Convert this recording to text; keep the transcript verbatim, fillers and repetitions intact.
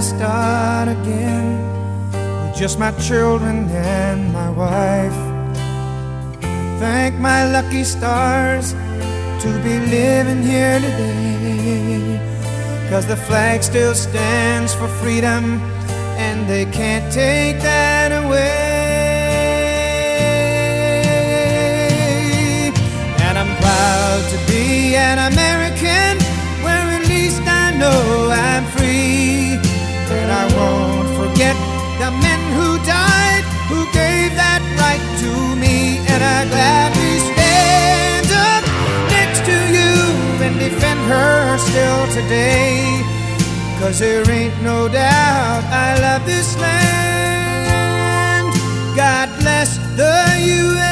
start again with just my children and my wife. Thank my lucky stars to be living here today, 'cause the flag still stands for freedom and they can't take that away. And I'm proud to be an American, where at least I know I'm free. And I won't forget the men who died, who gave that right to me. And I gladly stand up next to you and defend her still today, 'cause there ain't no doubt I love this land. God bless the U S